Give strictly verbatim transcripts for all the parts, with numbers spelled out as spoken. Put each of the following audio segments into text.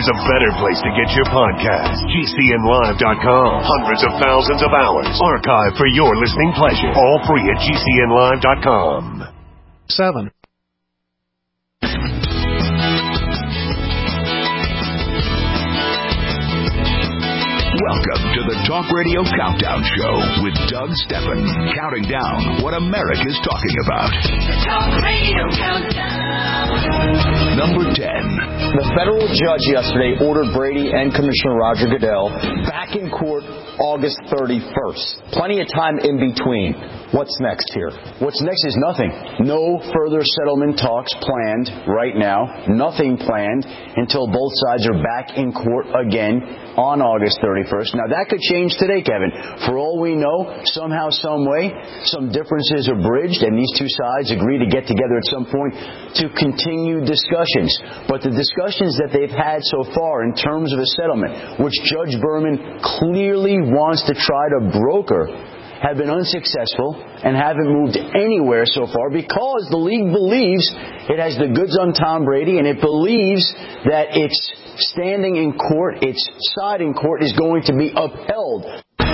there's a better place to get your podcast. G C N live dot com. Hundreds of thousands of hours archived for your listening pleasure. All free at G C N live dot com. Seven. Welcome to the Talk Radio Countdown Show with Doug Steffen, counting down what America's talking about. The Talk Radio Countdown. Number ten. The federal judge yesterday ordered Brady and Commissioner Roger Goodell back in court August thirty-first. Plenty of time in between. What's next here? What's next is nothing. No further settlement talks planned right now. Nothing planned until both sides are back in court again on August thirty-first. Now, that could change today, Kevin. For all we know, somehow, some way, some differences are bridged, and these two sides agree to get together at some point to continue discussions. But the discussions that they've had so far in terms of a settlement, which Judge Berman clearly wants to try to broker, have been unsuccessful and haven't moved anywhere so far because the league believes it has the goods on Tom Brady, and it believes that its standing in court, its side in court, is going to be upheld.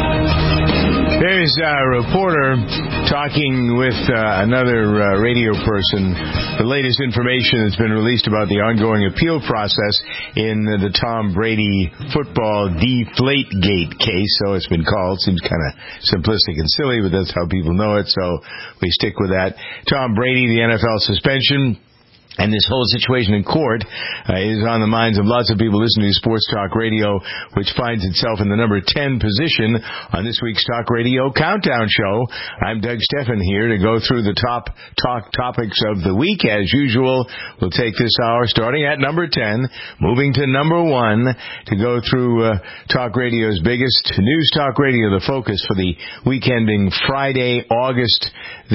There's a reporter talking with uh, another uh, radio person. The latest information that's been released about the ongoing appeal process in the Tom Brady football Deflategate case, so it's been called. Seems kind of simplistic and silly, but that's how people know it, so we stick with that. Tom Brady, the N F L suspension, and this whole situation in court uh, is on the minds of lots of people listening to Sports Talk Radio, which finds itself in the number ten position on this week's Talk Radio Countdown Show. I'm Doug Steffen here to go through the top talk topics of the week. As usual, we'll take this hour starting at number ten, moving to number one to go through uh, Talk Radio's biggest news talk radio, the focus for the week ending Friday, August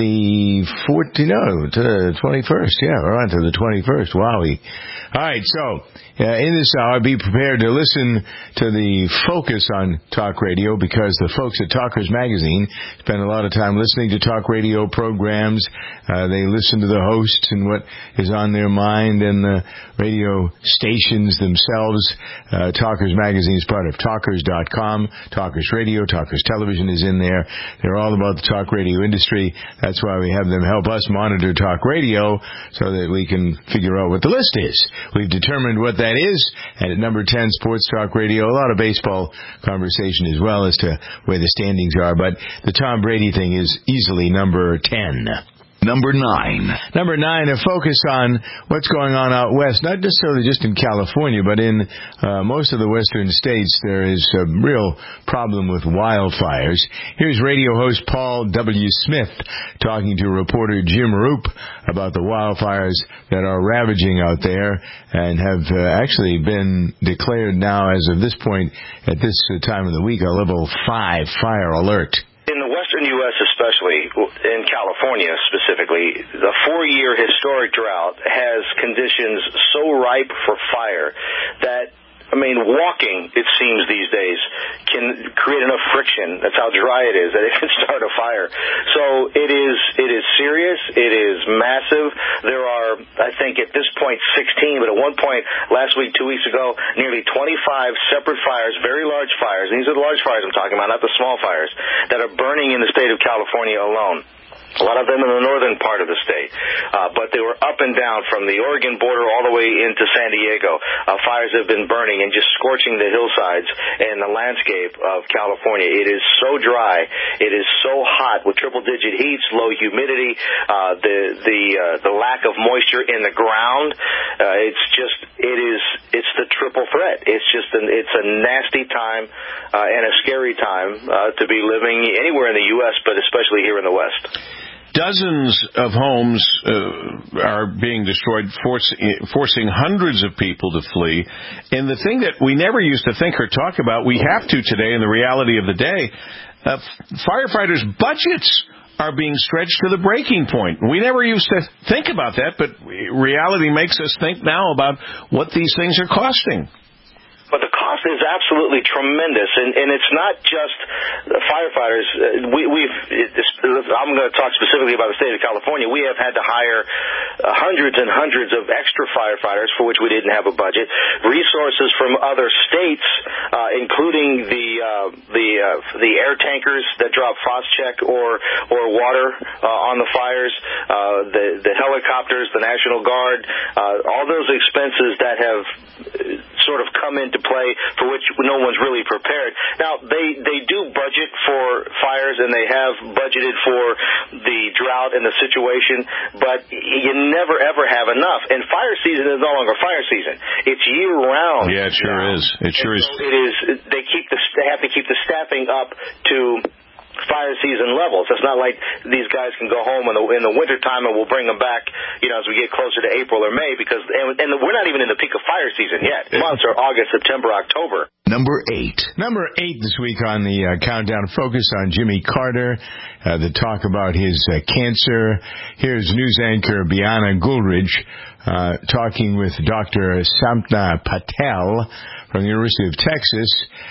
the fourteenth, no, to twenty-first. Yeah, we're on to the twenty-first. Wowie. All right, so uh, in this hour, be prepared to listen to the focus on Talk Radio, because the folks at Talkers Magazine spend a lot of time listening to Talk Radio programs. Uh, they listen to the hosts and what is on their mind, and the radio stations themselves. Uh, Talkers Magazine is part of Talkers dot com. Talkers Radio, Talkers Television is in there. They're all about the talk radio industry. That's why we have them help us monitor Talk Radio so that we can figure out what the list is. We've determined what that is, and at number ten, Sports Talk Radio, a lot of baseball conversation as well as to where the standings are, but the Tom Brady thing is easily number ten. Number nine. Number nine, a focus on what's going on out west, not necessarily just in California, but in uh, most of the western states. There is a real problem with wildfires. Here's radio host Paul W. Smith talking to reporter Jim Roop about the wildfires that are ravaging out there and have uh, actually been declared now, as of this point, at this time of the week, a level five fire alert. In the western U S especially, in California specifically, the four-year historic drought has conditions so ripe for fire that, I mean, walking, it seems these days, can create enough friction. That's how dry it is, that it can start a fire. So it is it is serious. It is massive. There are, I think, at this point, sixteen, but at one point last week, two weeks ago, nearly twenty-five separate fires, very large fires. These are the large fires I'm talking about, not the small fires, that are burning in the state of California alone. A lot of them in the northern part of the state. Uh, but they were up and down from the Oregon border all the way into San Diego. Uh, fires have been burning and just scorching the hillsides and the landscape of California. It is so dry. It is so hot with triple-digit heats, low humidity, uh, the the uh, the lack of moisture in the ground. Uh, it's just, it is, it's the triple threat. It's just, an, it's a nasty time uh, and a scary time uh, to be living anywhere in the U S, but especially here in the West. Dozens of homes uh, are being destroyed, forcing, forcing hundreds of people to flee. And the thing that we never used to think or talk about, we have to today in the reality of the day, uh, firefighters' budgets are being stretched to the breaking point. We never used to think about that, but reality makes us think now about what these things are costing. But the cost is absolutely tremendous, and, and it's not just firefighters. We, we've. It's, I'm going to talk specifically about the state of California. We have had to hire hundreds and hundreds of extra firefighters for which we didn't have a budget. Resources from other states, uh, including the uh, the uh, the air tankers that drop Phos-Chek or or water uh, on the fires, uh, the the helicopters, the National Guard, uh, all those expenses that have sort of come into play for which no one's really prepared. Now, they, they do budget for fires, and they have budgeted for the drought and the situation, but you never, ever have enough. And fire season is no longer fire season. It's year-round. Yeah, it sure is. It sure is. So it is. They keep the they have to keep the staffing up to fire season levels. It's not like these guys can go home in the in the wintertime and we'll bring them back, you know, as we get closer to April or May, because and, and we're not even in the peak of fire season yet. Months are August, September, October. Number eight. Number eight this week on the uh, countdown. Focus on Jimmy Carter. Uh, the talk about his uh, cancer. Here's news anchor Biana Gulridge uh, talking with Doctor Sapna Patel from the University of Texas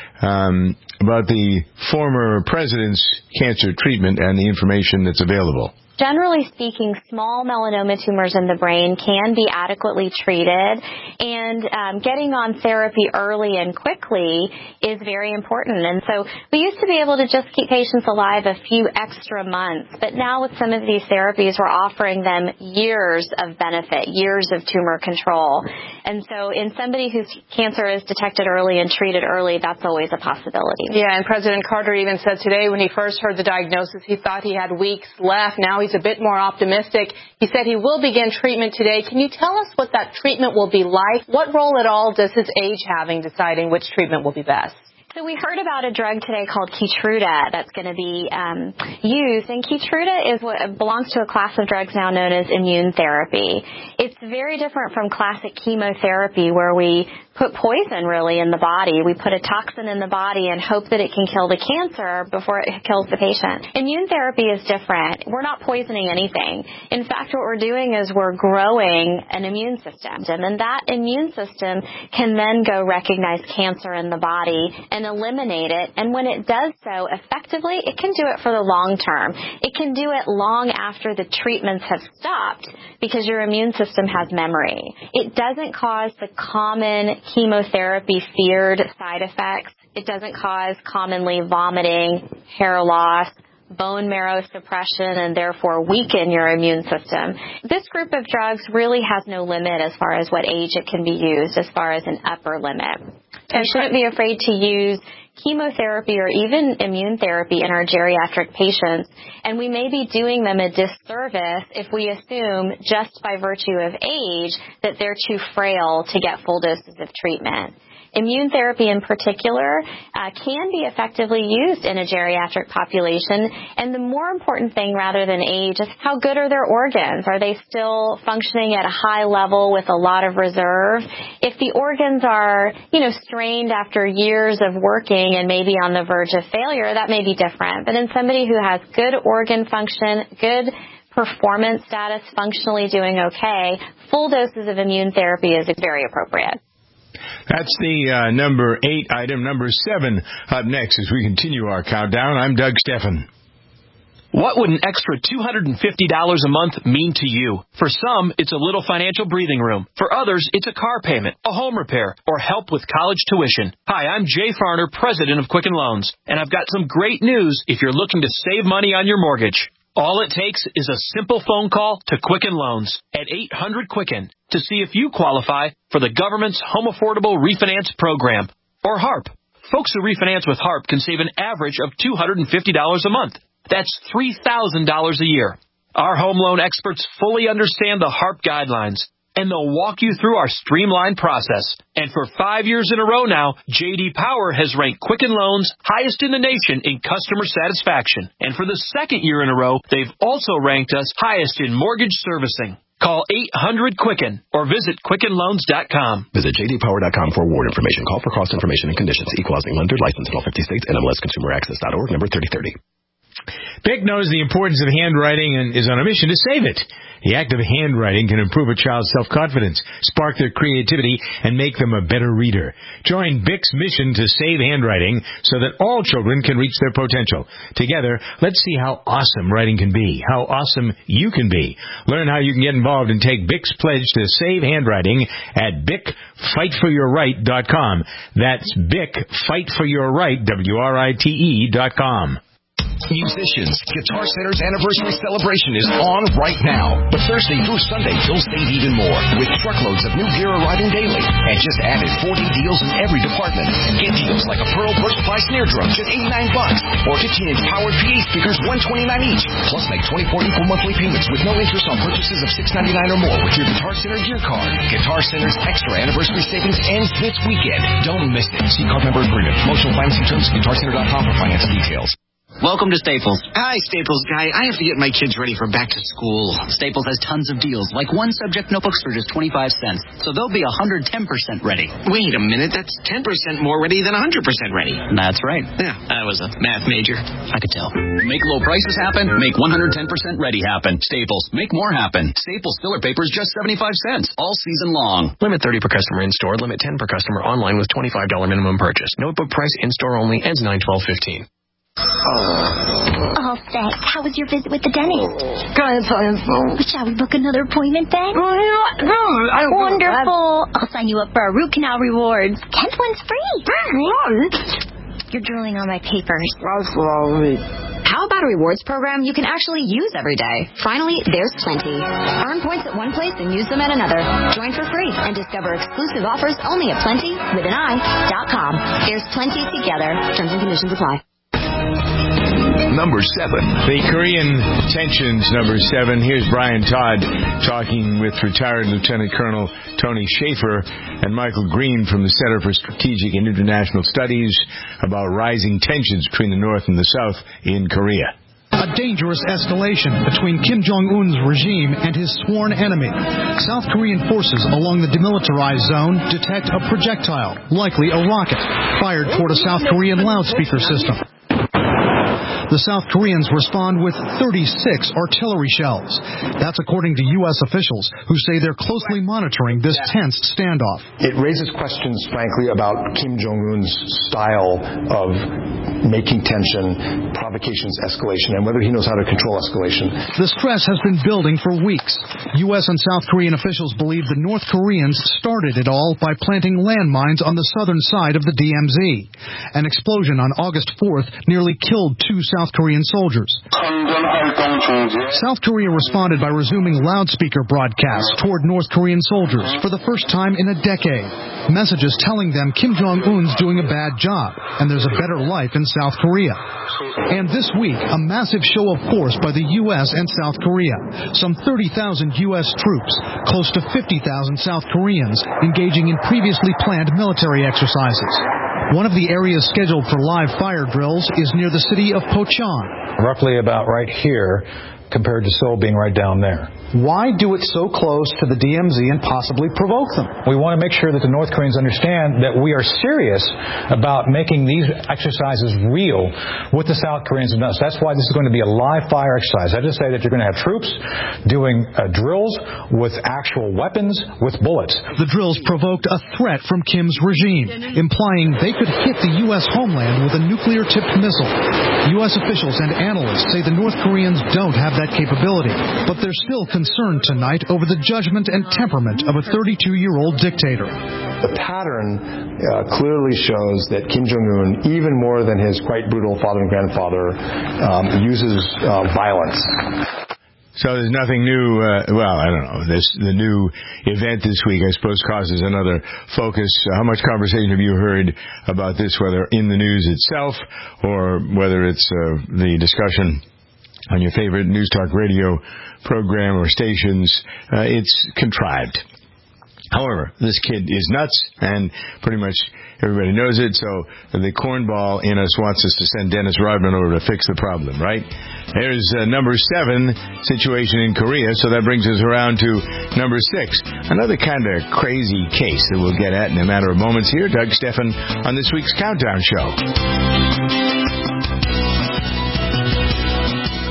um, about the former president's cancer treatment and the information that's available. Generally speaking, small melanoma tumors in the brain can be adequately treated, and um, getting on therapy early and quickly is very important. And so we used to be able to just keep patients alive a few extra months, but now with some of these therapies, we're offering them years of benefit, years of tumor control. And so in somebody whose cancer is detected early and treated early, that's always a possibility. Yeah, and President Carter even said today when he first heard the diagnosis, he thought he had weeks left. Now he's a bit more optimistic. He said he will begin treatment today. Can you tell us what that treatment will be like? What role at all does his age have in deciding which treatment will be best? So we heard about a drug today called Keytruda that's going to be um, used, and Keytruda is what belongs to a class of drugs now known as immune therapy. It's very different from classic chemotherapy where we put poison really in the body. We put a toxin in the body and hope that it can kill the cancer before it kills the patient. Immune therapy is different. We're not poisoning anything. In fact, what we're doing is we're growing an immune system, and then that immune system can then go recognize cancer in the body and eliminate it. And when it does so effectively, it can do it for the long term. It can do it long after the treatments have stopped because your immune system has memory. It doesn't cause the common chemotherapy feared side effects. It doesn't cause commonly vomiting, hair loss, bone marrow suppression, and therefore weaken your immune system. This group of drugs really has no limit as far as what age it can be used, as far as an upper limit. So you shouldn't be afraid to use chemotherapy or even immune therapy in our geriatric patients, and we may be doing them a disservice if we assume just by virtue of age that they're too frail to get full doses of treatment. Immune therapy in particular uh, can be effectively used in a geriatric population, and the more important thing rather than age is how good are their organs? Are they still functioning at a high level with a lot of reserve? If the organs are, you know, strained after years of working and maybe on the verge of failure, that may be different. But in somebody who has good organ function, good performance status, functionally doing okay, full doses of immune therapy is very appropriate. That's the uh, number eight item. Number seven up next as we continue our countdown. I'm Doug Steffen. What would an extra two hundred fifty dollars a month mean to you? For some, it's a little financial breathing room. For others, it's a car payment, a home repair, or help with college tuition. Hi, I'm Jay Farner, president of Quicken Loans, and I've got some great news if you're looking to save money on your mortgage. All it takes is a simple phone call to Quicken Loans at eight hundred Quicken to see if you qualify for the government's Home Affordable Refinance Program, or HARP. Folks who refinance with HARP can save an average of two hundred fifty dollars a month. That's three thousand dollars a year. Our home loan experts fully understand the HARP guidelines, and they'll walk you through our streamlined process. And for five years in a row now, J D Power has ranked Quicken Loans highest in the nation in customer satisfaction. And for the second year in a row, they've also ranked us highest in mortgage servicing. Call eight hundred Quicken or visit Quicken Loans dot com. Visit J D Power dot com for award information. Call for cost information and conditions. Equal housing lender, licensed in all fifty states. N M L S consumer access dot org, number thirty thirty. BIC knows the importance of handwriting and is on a mission to save it. The act of handwriting can improve a child's self-confidence, spark their creativity, and make them a better reader. Join BIC's mission to save handwriting so that all children can reach their potential. Together, let's see how awesome writing can be, how awesome you can be. Learn how you can get involved and take BIC's pledge to save handwriting at bic fight for your right dot com. That's bic fight for your right, W R I T E dot com. Musicians, Guitar Center's anniversary celebration is on right now. But Thursday through Sunday, you'll save even more with truckloads of new gear arriving daily. And just added forty deals in every department. Get deals like a Pearl Burst Fly snare drum, just eighty-nine bucks, or fifteen inch powered P A speakers, one twenty-nine each. Plus, make twenty-four equal monthly payments with no interest on purchases of six ninety-nine or more with your Guitar Center gear card. Guitar Center's extra anniversary savings ends this weekend. Don't miss it. See card member agreement. Promotional financing terms at guitar center dot com for finance details. Welcome to Staples. Hi, Staples guy. I have to get my kids ready for back to school. Staples has tons of deals, like one subject notebooks for just twenty-five cents. So they'll be one hundred ten percent ready. Wait a minute. That's ten percent more ready than one hundred percent ready. That's right. Yeah, I was a math major. I could tell. Make low prices happen. Make one hundred ten percent ready happen. Staples. Make more happen. Staples filler paper is just seventy-five cents all season long. Limit thirty per customer in-store. Limit ten per customer online with twenty-five dollars minimum purchase. Notebook price in-store only. Ends nine twelve fifteen. Oh, thanks. How was your visit with the dentist? Shall we book another appointment then? Wonderful. I'll sign you up for our root canal rewards. Tenth one's free. You're drooling on my papers. How about a rewards program you can actually use every day? Finally, there's Plenty. Earn points at one place and use them at another. Join for free and discover exclusive offers only at plenty with an I dot com. There's Plenty together. Terms and conditions apply. Number seven. The Korean tensions, number seven. Here's Brian Todd talking with retired Lieutenant Colonel Tony Schaefer and Michael Green from the Center for Strategic and International Studies about rising tensions between the North and the South in Korea. A dangerous escalation between Kim Jong-un's regime and his sworn enemy. South Korean forces along the demilitarized zone detect a projectile, likely a rocket, fired toward a South Korean loudspeaker system. The South Koreans respond with thirty-six artillery shells. That's according to U S officials who say they're closely monitoring this tense standoff. It raises questions, frankly, about Kim Jong-un's style of making tension, provocations, escalation, and whether he knows how to control escalation. The stress has been building for weeks. U S and South Korean officials believe the North Koreans started it all by planting landmines on the southern side of the D M Z. An explosion on August fourth nearly killed two South Korean soldiers. South Korea responded by resuming loudspeaker broadcasts toward North Korean soldiers for the first time in a decade. Messages telling them Kim Jong-un's doing a bad job and there's a better life in South Korea. And this week, a massive show of force by the U S and South Korea. Some thirty thousand U S troops, close to fifty thousand South Koreans engaging in previously planned military exercises. One of the areas scheduled for live fire drills is near the city of Pocheon. Roughly about right here, compared to Seoul being right down there. Why do it so close to the D M Z and possibly provoke them? We want to make sure that the North Koreans understand that we are serious about making these exercises real with the South Koreans and us. That's why this is going to be a live fire exercise. I just say that you're going to have troops doing uh, drills with actual weapons, with bullets. The drills provoked a threat from Kim's regime, implying they could hit the U S homeland with a nuclear-tipped missile. U S officials and analysts say the North Koreans don't have that capability, but they're still concerned tonight over the judgment and temperament of a thirty-two-year-old dictator. The pattern uh, clearly shows that Kim Jong-un, even more than his quite brutal father and grandfather, um, uses uh, violence. So there's nothing new, uh, well, I don't know, this, the new event this week, I suppose, causes another focus. Uh, how much conversation have you heard about this, whether in the news itself or whether it's uh, the discussion on your favorite News Talk radio program or stations? Uh, it's contrived. However, this kid is nuts, and pretty much everybody knows it, so the cornball in us wants us to send Dennis Rodman over to fix the problem, right? There's uh, number seven, situation in Korea, so that brings us around to number six. Another kind of crazy case that we'll get at in a matter of moments here. Doug Steffen on this week's Countdown Show.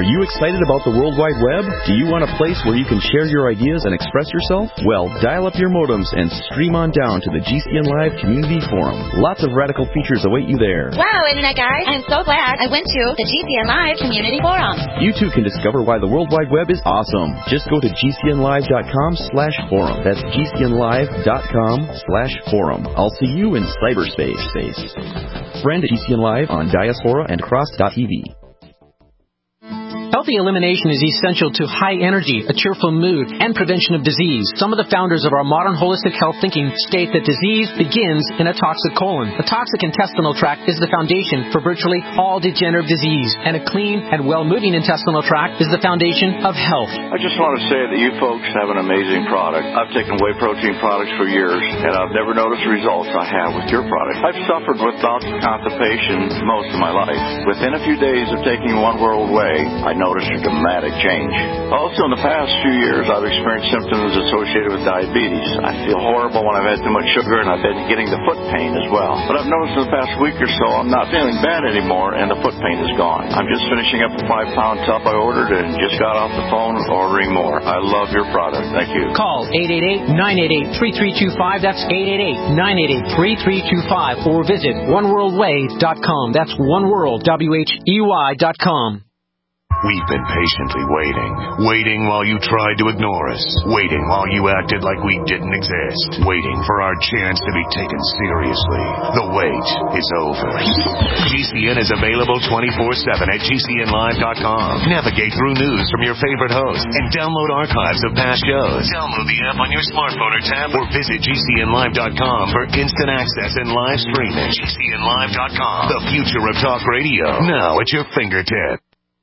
Are you excited about the World Wide Web? Do you want a place where you can share your ideas and express yourself? Well, dial up your modems and stream on down to the G C N Live Community Forum. Lots of radical features await you there. Wow, Internet guys, I'm so glad I went to the G C N Live Community Forum. You too can discover why the World Wide Web is awesome. Just go to G C N live dot com slash forum. That's G C N live dot com slash forum. I'll see you in cyberspace. Friend G C N Live on Diaspora and Cross dot T V. Healthy elimination is essential to high energy, a cheerful mood, and prevention of disease. Some of the founders of our modern holistic health thinking state that disease begins in a toxic colon. The toxic intestinal tract is the foundation for virtually all degenerative disease, and a clean and well-moving intestinal tract is the foundation of health. I just want to say that you folks have an amazing product. I've taken whey protein products for years, and I've never noticed the results I have with your product. I've suffered with bouts of constipation most of my life. Within a few days of taking One World Whey, I noticed a dramatic change. Also, in the past few years, I've experienced symptoms associated with diabetes. I feel horrible when I've had too much sugar, and I've been getting the foot pain as well. But I've noticed in the past week or so, I'm not feeling bad anymore, and the foot pain is gone. I'm just finishing up a five-pound tub I ordered and just got off the phone ordering more. I love your product. Thank you. Call eight eight eight, nine eight eight, three three two five. That's eight eight eight, nine eight eight, three three two five. Or visit one world way dot com. That's oneworld, W H E Y dot com. We've been patiently waiting. Waiting while you tried to ignore us. Waiting while you acted like we didn't exist. Waiting for our chance to be taken seriously. The wait is over. G C N is available twenty-four seven at G C N live dot com. Navigate through news from your favorite hosts and download archives of past shows. Download the app on your smartphone or tab or visit G C N live dot com for instant access and live streaming. G C N live dot com. The future of talk radio. Now at your fingertips.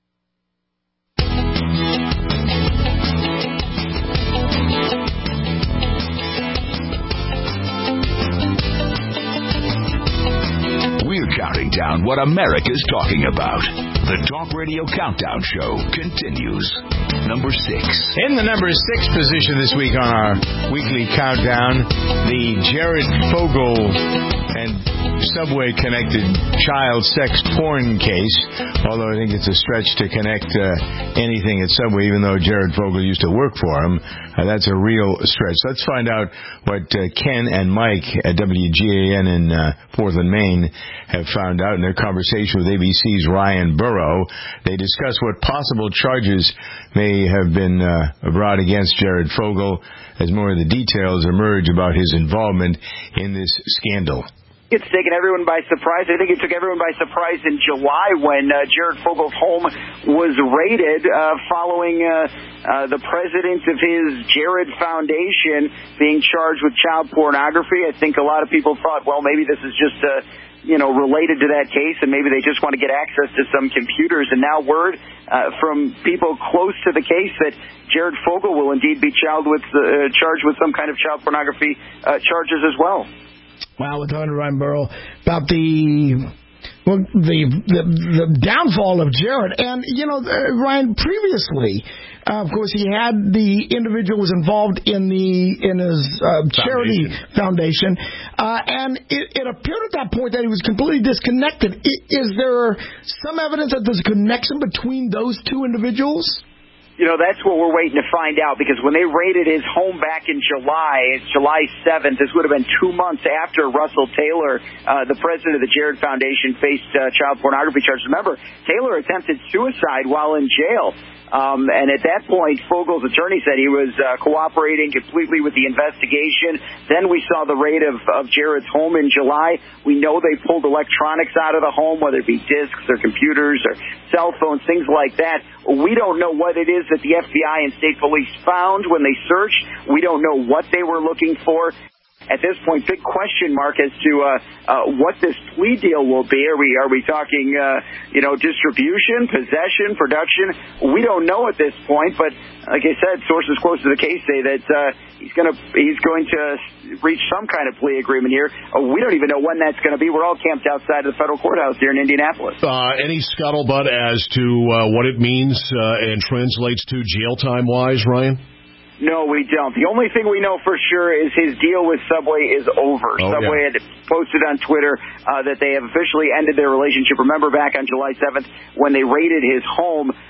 Counting down what America's talking about. The Talk Radio Countdown Show continues. Number six. In the number six position this week on our weekly countdown, the Jared Fogle and Subway-connected child sex porn case. Although I think it's a stretch to connect uh, anything at Subway, even though Jared Fogle used to work for him. Uh, that's a real stretch. Let's find out what uh, Ken and Mike at W G A N in uh, Portland, Maine have found out in their conversation with A B C's Ryan Burrow. They discuss what possible charges may have been uh, brought against Jared Fogle as more of the details emerge about his involvement in this scandal. It's taken everyone by surprise. I think it took everyone by surprise in July when uh, Jared Fogle's home was raided uh, following uh, uh, the president of his Jared Foundation being charged with child pornography. I think a lot of people thought, well, maybe this is just uh, you know, related to that case, and maybe they just want to get access to some computers. And now word uh, from people close to the case that Jared Fogle will indeed be charged with, uh, charged with some kind of child pornography uh, charges as well. Wow, with Hunter Ryan Burrow about the well, the, the the downfall of Jared. And, you know, uh, Ryan, previously, uh, of course, he had the individual was involved in the in his uh, charity foundation, uh, and it, it appeared at that point that he was completely disconnected. I, is there some evidence that there's a connection between those two individuals? You know, that's what we're waiting to find out, because when they raided his home back in July, it's July seventh, this would have been two months after Russell Taylor, uh, the president of the Jared Foundation, faced uh, child pornography charges. Remember, Taylor attempted suicide while in jail. Um, and at that point, Fogle's attorney said he was uh, cooperating completely with the investigation. Then we saw the raid of, of Jared's home in July. We know they pulled electronics out of the home, whether it be discs or computers or cell phones, things like that. We don't know what it is that the F B I and state police found when they searched. We don't know what they were looking for. At this point, big question mark as to uh, uh, what this plea deal will be. Are we are we talking, uh, you know, distribution, possession, production? We don't know at this point. But like I said, sources close to the case say that uh, he's going to he's going to reach some kind of plea agreement here. Uh, we don't even know when that's going to be. We're all camped outside of the federal courthouse here in Indianapolis. Uh, any scuttlebutt as to uh, what it means uh, and translates to jail time wise, Ryan? No, we don't. The only thing we know for sure is his deal with Subway is over. Oh, Subway yeah. had posted on Twitter uh, that they have officially ended their relationship. Remember back on July seventh when they raided his home,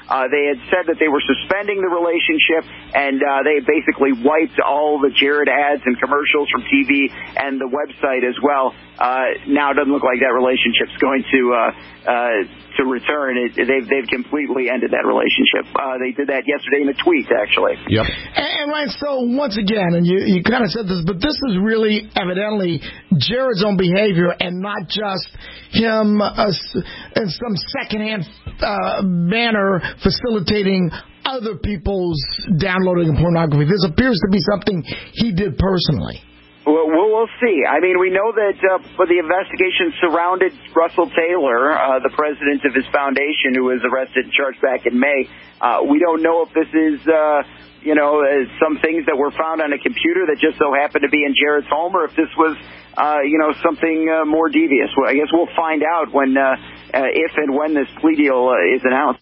Uh, they had said that they were suspending the relationship, and uh, they basically wiped all the Jared ads and commercials from T V and the website as well. Uh, now it doesn't look like that relationship's going to uh, uh, to return. It, they've they've completely ended that relationship. Uh, they did that yesterday in a tweet, actually. Yep. And, and right, so once again, and you you kind of said this, but this is really evidently Jared's own behavior and not just him uh, in some secondhand uh, manner facilitating other people's downloading of pornography. This appears to be something he did personally. Well, we'll see. I mean, we know that uh, for the investigation surrounded Russell Taylor, uh, the president of his foundation, who was arrested and charged back in May. Uh, we don't know if this is, uh, you know, uh, some things that were found on a computer that just so happened to be in Jared's home, or if this was, uh, you know, something uh, more devious. Well, I guess we'll find out when, uh, uh, if and when this plea deal uh, is announced.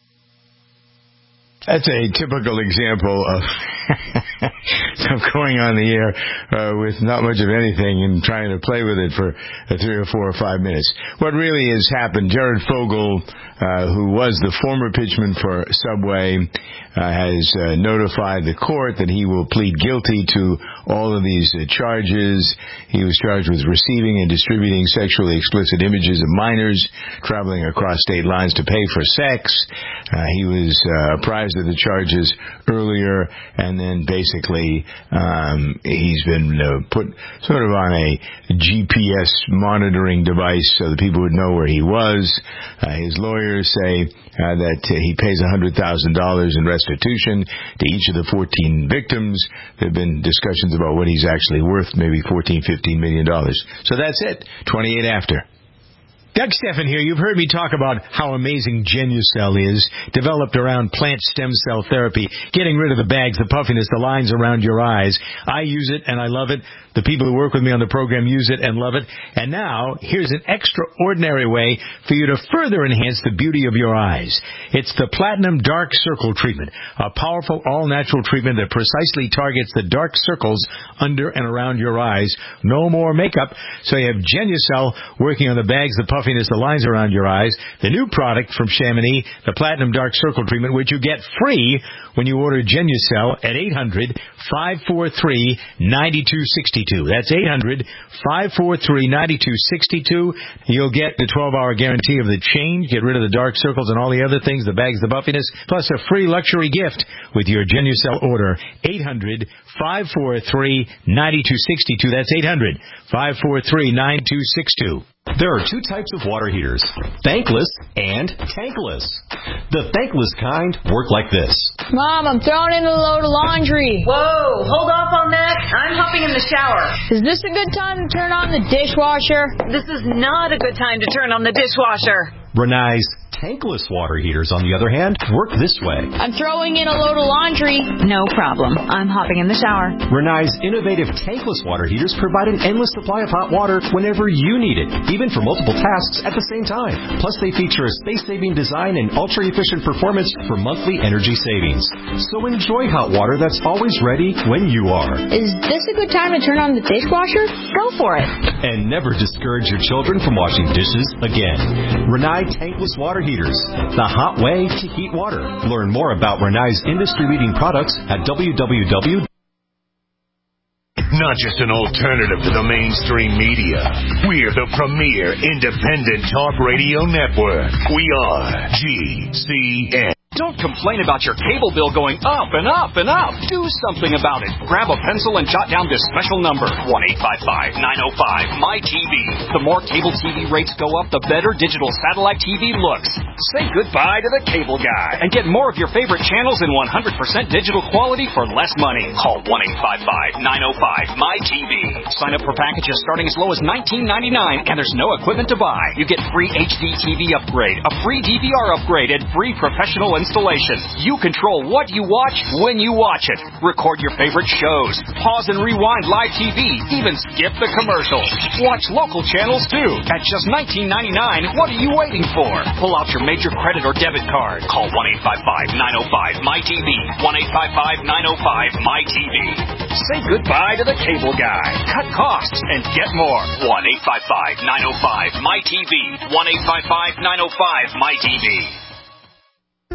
That's a typical example of of going on the air uh, with not much of anything and trying to play with it for uh, three or four or five minutes. What really has happened, Jared Fogle, uh, who was the former pitchman for Subway, uh, has uh, notified the court that he will plead guilty to all of these uh, charges. He was charged with receiving and distributing sexually explicit images of minors traveling across state lines to pay for sex. Uh, he was uh, apprised of the charges earlier, and then basically um, he's been uh, put sort of on a G P S monitoring device so that people would know where he was. Uh, his lawyers say uh, that uh, he pays one hundred thousand dollars in restitution to each of the fourteen victims. There have been discussions about what he's actually worth, maybe fourteen, fifteen million dollars. So that's it, twenty-eight after. Doug Steffen here. You've heard me talk about how amazing Genucell is, developed around plant stem cell therapy, getting rid of the bags, the puffiness, the lines around your eyes. I use it, and I love it. The people who work with me on the program use it and love it. And now, here's an extraordinary way for you to further enhance the beauty of your eyes. It's the Platinum Dark Circle Treatment, a powerful all-natural treatment that precisely targets the dark circles under and around your eyes. No more makeup. So you have Genucell working on the bags, the puffiness, the lines around your eyes. The new product from Chamonix, the Platinum Dark Circle Treatment, which you get free when you order Genucell at eight hundred, five four three, nine two six two. That's eight hundred, five four three, nine two six two. You'll get the twelve-hour guarantee of the change, get rid of the dark circles and all the other things, the bags, the puffiness, plus a free luxury gift with your Genucell order. eight hundred, five four three, nine two six two. That's eight hundred, five four three, nine two six two. There are two types of water heaters, thankless and tankless. The thankless kind work like this. Mom, I'm throwing in a load of laundry. Whoa, hold off on that. I'm hopping in the shower. Is this a good time to turn on the dishwasher? This is not a good time to turn on the dishwasher. Rinnai's tankless water heaters, on the other hand, work this way. I'm throwing in a load of laundry. No problem. I'm hopping in the shower. Rinnai's innovative tankless water heaters provide an endless supply of hot water whenever you need it, even for multiple tasks at the same time. Plus, they feature a space-saving design and ultra-efficient performance for monthly energy savings. So enjoy hot water that's always ready when you are. Is this a good time to turn on the dishwasher? Go for it. And never discourage your children from washing dishes again. Rinnai tankless water heaters, the hot way to heat water. Learn more about Rinnai's industry-leading products at w w w. Not just an alternative to the mainstream media. We're the premier independent talk radio network. We are G C N. Don't complain about your cable bill going up and up and up. Do something about it. Grab a pencil and jot down this special number, one eight five five, nine oh five, M Y T V. The more cable T V rates go up, the better digital satellite T V looks. Say goodbye to the cable guy and get more of your favorite channels in one hundred percent digital quality for less money. Call one eight five five, nine oh five, M Y T V. Sign up for packages starting as low as nineteen ninety-nine, and there's no equipment to buy. You get free H D T V upgrade, a free D V R upgrade, and free professional installation. You control what you watch when you watch it. Record your favorite shows. Pause and rewind live T V. Even skip the commercials. Watch local channels too. At just nineteen ninety-nine, what are you waiting for? Pull out your major credit or debit card. Call one eight five five, nine oh five, M Y T V. one eight five five, nine oh five, M Y T V. Say goodbye to the cable guy. Cut costs and get more. one eight five five, nine oh five, M Y T V. one eight five five, nine oh five, M Y T V.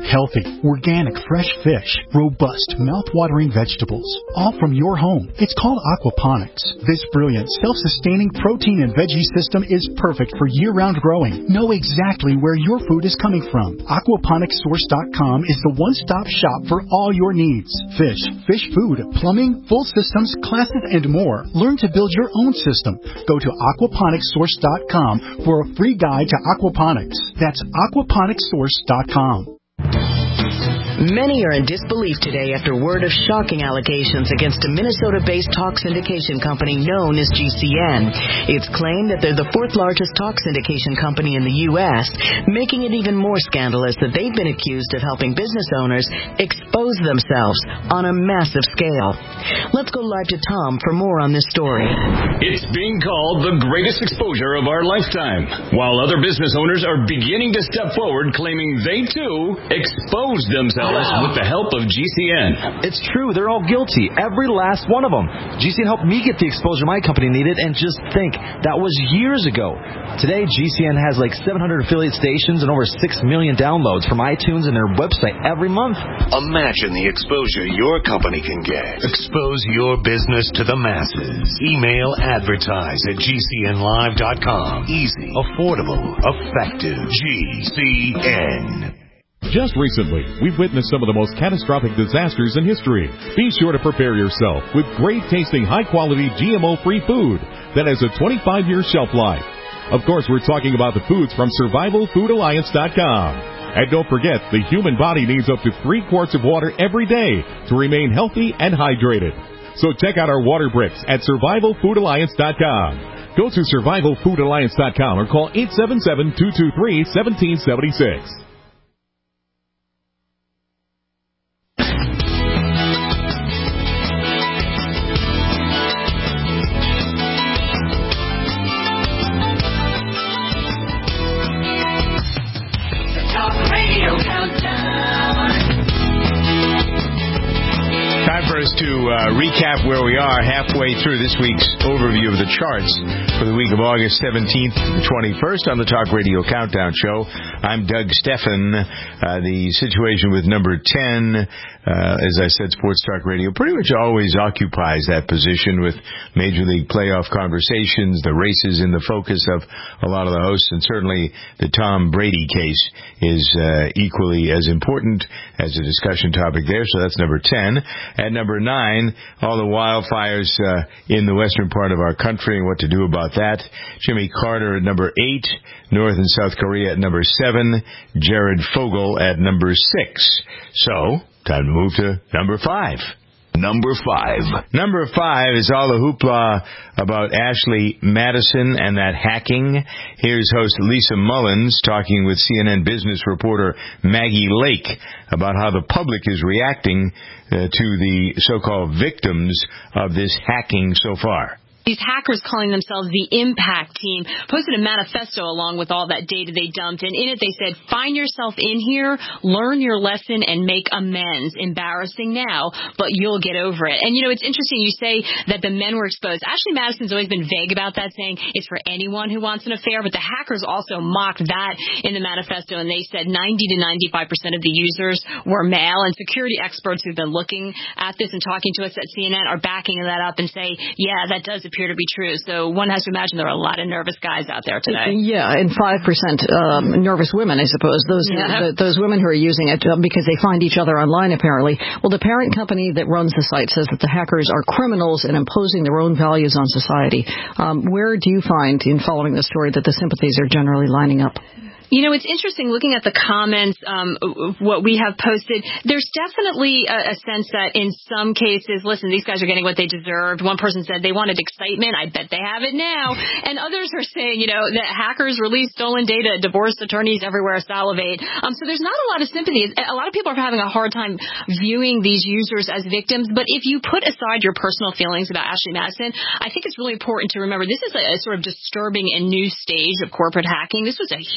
Healthy, organic, fresh fish, robust, mouth-watering vegetables, all from your home. It's called aquaponics. This brilliant, self-sustaining protein and veggie system is perfect for year-round growing. Know exactly where your food is coming from. aquaponics source dot com is the one-stop shop for all your needs. Fish, fish food, plumbing, full systems, classes, and more. Learn to build your own system. Go to aquaponics source dot com for a free guide to aquaponics. That's aquaponics source dot com. Many are in disbelief today after word of shocking allegations against a Minnesota-based talk syndication company known as G C N. It's claimed that they're the fourth largest talk syndication company in the U S, making it even more scandalous that they've been accused of helping business owners expose themselves on a massive scale. Let's go live to Tom for more on this story. It's being called the greatest exposure of our lifetime, while other business owners are beginning to step forward claiming they, too, exposed themselves with the help of G C N. It's true. They're all guilty. Every last one of them. G C N helped me get the exposure my company needed, and just think, that was years ago. Today, G C N has like seven hundred affiliate stations and over six million downloads from iTunes and their website every month. Imagine the exposure your company can get. Expose your business to the masses. Email advertise at G C N live dot com. Easy, affordable, effective. G C N. Just recently, we've witnessed some of the most catastrophic disasters in history. Be sure to prepare yourself with great-tasting, high-quality, G M O-free food that has a twenty-five year shelf life. Of course, we're talking about the foods from survival food alliance dot com. And don't forget, the human body needs up to three quarts of water every day to remain healthy and hydrated. So check out our water bricks at survival food alliance dot com. Go to survival food alliance dot com or call eight seven seven, two two three, one seven seven six. To uh, recap where we are halfway through this week's overview of the charts for the week of August seventeenth to the twenty-first on the Talk Radio Countdown Show. I'm Doug Steffen. Uh, the situation with number ten, uh, as I said, Sports Talk Radio pretty much always occupies that position with Major League playoff conversations, the races in the focus of a lot of the hosts, and certainly the Tom Brady case is uh, equally as important as a discussion topic there. So that's number ten. At number nine, all the wildfires uh, in the western part of our country and what to do about that. Jimmy Carter at number eight, North and South Korea at number seven, Jared Fogle at number six. So, time to move to number five. Number five. Number five is all the hoopla about Ashley Madison and that hacking. Here's host Lisa Mullins talking with C N N business reporter Maggie Lake about how the public is reacting uh, to the so-called victims of this hacking so far. These hackers calling themselves the Impact Team posted a manifesto along with all that data they dumped. And in it they said, find yourself in here, learn your lesson, and make amends. Embarrassing now, but you'll get over it. And, you know, it's interesting you say that the men were exposed. Ashley Madison's always been vague about that, saying it's for anyone who wants an affair. But the hackers also mocked that in the manifesto. And they said ninety to ninety-five percent of the users were male. And security experts who've been looking at this and talking to us at C N N are backing that up and say, yeah, that does appear to be true. So one has to imagine there are a lot of nervous guys out there today. Yeah, and five percent um, nervous women, I suppose. Those yeah. the, those women who are using it um, because they find each other online, apparently. Well, the parent company that runs the site says that the hackers are criminals and imposing their own values on society. Um, where do you find, in following the story, that the sympathies are generally lining up? You know, it's interesting looking at the comments, um, what we have posted. There's definitely a, a sense that in some cases, listen, these guys are getting what they deserved. One person said they wanted excitement. I bet they have it now. And others are saying, you know, that hackers release stolen data, divorce attorneys everywhere salivate. Um, so there's not a lot of sympathy. A lot of people are having a hard time viewing these users as victims. But if you put aside your personal feelings about Ashley Madison, I think it's really important to remember this is a, a sort of disturbing and new stage of corporate hacking. This was a huge amount of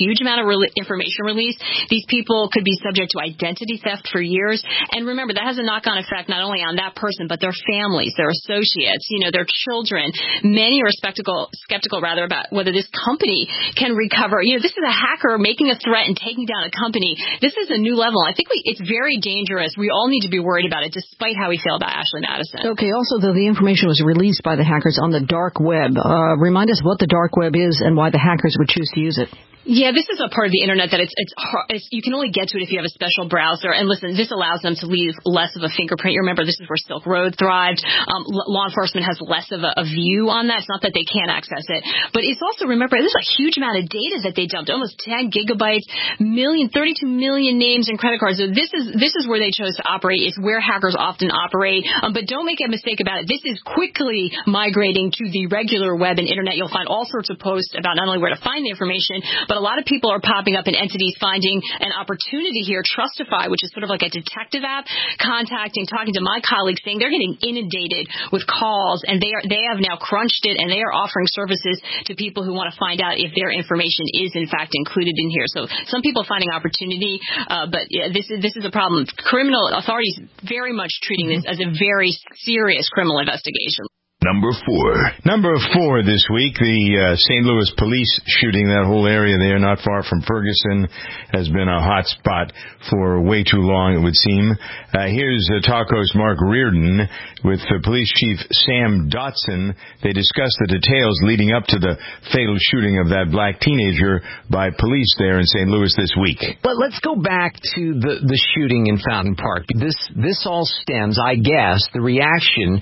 re- information release, these people could be subject to identity theft for years. And remember, that has a knock-on effect not only on that person, but their families, their associates, you know, their children. Many are skeptical, skeptical rather, about whether this company can recover. You know, this is a hacker making a threat and taking down a company. This is a new level. I think we, it's very dangerous. We all need to be worried about it, despite how we feel about Ashley Madison. Okay, also, though, the information was released by the hackers on the dark web. Uh, remind us what the dark web is and why the hackers would choose to use it. Yeah, this is a part of the internet that it's, it's, hard, it's you can only get to it if you have a special browser. And listen, this allows them to leave less of a fingerprint. You remember, this is where Silk Road thrived. Um, law enforcement has less of a, a view on that. It's not that they can't access it, but it's also, remember, this is a huge amount of data that they dumped, almost ten gigabytes, million, thirty-two million names and credit cards. So this is this is where they chose to operate. It's where hackers often operate. Um, but don't make a mistake about it. This is quickly migrating to the regular web and internet. You'll find all sorts of posts about not only where to find the information, but But a lot of people are popping up in entities finding an opportunity here. Trustify, which is sort of like a detective app, contacting, talking to my colleagues, saying they're getting inundated with calls, and they are they have now crunched it, and they are offering services to people who want to find out if their information is in fact included in here. So some people finding opportunity, uh, but yeah, this is this is a problem. Criminal authorities very much treating this as a very serious criminal investigation. Number four. Number four this week, the uh, Saint Louis police shooting. That whole area there, not far from Ferguson, has been a hot spot for way too long, it would seem. Uh, here's uh, Talk's Mark Reardon with uh, Police Chief Sam Dotson. They discussed the details leading up to the fatal shooting of that black teenager by police there in Saint Louis this week. But let's go back to the, the shooting in Fountain Park. This, this all stems, I guess, the reaction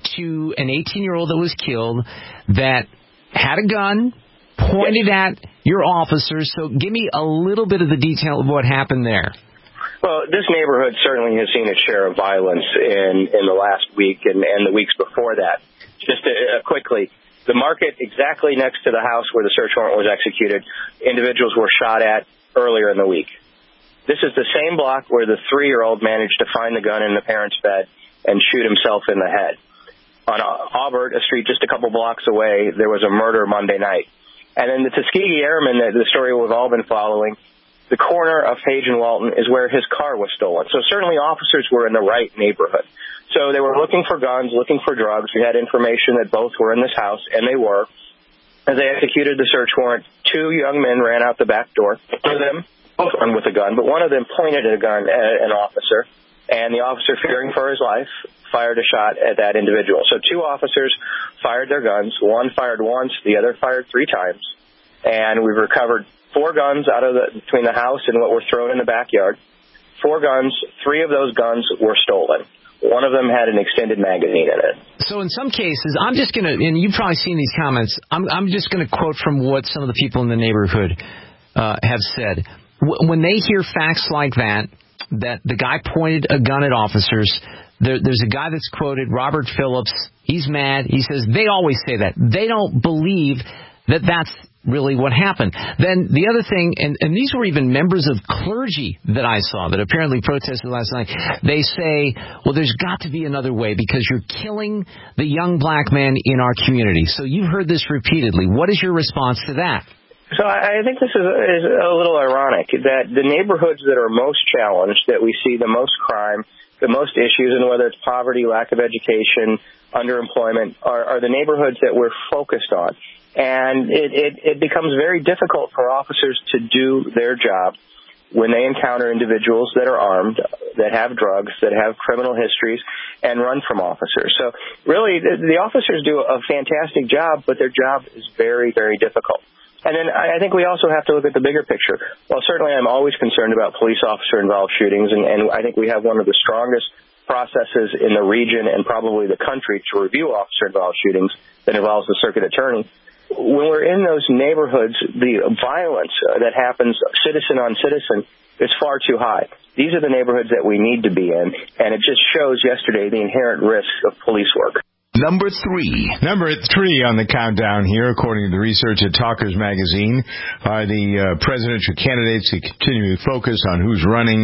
to an eighteen-year-old that was killed that had a gun pointed at your officers. So give me a little bit of the detail of what happened there. Well, this neighborhood certainly has seen its share of violence in, in the last week and, and the weeks before that. Just uh, quickly, the market exactly next to the house where the search warrant was executed, individuals were shot at earlier in the week. This is the same block where the three-year-old managed to find the gun in the parent's bed and shoot himself in the head. On Aubert, a street just a couple blocks away, there was a murder Monday night. And in the Tuskegee Airmen, the, the story we've all been following, the corner of Page and Walton is where his car was stolen. So certainly officers were in the right neighborhood. So they were looking for guns, looking for drugs. We had information that both were in this house, and they were. As they executed the search warrant, two young men ran out the back door. One of them both armed with a gun, but one of them pointed a gun at an officer, and the officer, fearing for his life, fired a shot at that individual. So two officers fired their guns. One fired once, the other fired three times. And we've recovered four guns out of the, between the house and what were thrown in the backyard. Four guns, three of those guns were stolen. One of them had an extended magazine in it. So in some cases, I'm just going to, and you've probably seen these comments, I'm, I'm just going to quote from what some of the people in the neighborhood uh, have said. W- when they hear facts like that, that the guy pointed a gun at officers, there, there's a guy that's quoted, Robert Phillips, he's mad. He says, they always say that. They don't believe that that's really what happened. Then the other thing, and, and these were even members of clergy that I saw that apparently protested last night. They say, well, there's got to be another way because you're killing the young black man in our community. So you've heard this repeatedly. What is your response to that? So I think this is a, is a little ironic that the neighborhoods that are most challenged, that we see the most crime, the most issues, and whether it's poverty, lack of education, underemployment, are, are the neighborhoods that we're focused on. And it, it, it becomes very difficult for officers to do their job when they encounter individuals that are armed, that have drugs, that have criminal histories, and run from officers. So really, the, the officers do a fantastic job, but their job is very, very difficult. And then I think we also have to look at the bigger picture. Well, certainly I'm always concerned about police officer-involved shootings, and, and I think we have one of the strongest processes in the region and probably the country to review officer-involved shootings that involves the circuit attorney. When we're in those neighborhoods, the violence that happens citizen on citizen is far too high. These are the neighborhoods that we need to be in, and it just shows yesterday the inherent risks of police work. Number three. Number three on the countdown here, according to the research at Talkers Magazine, are the uh, presidential candidates that continue to focus on who's running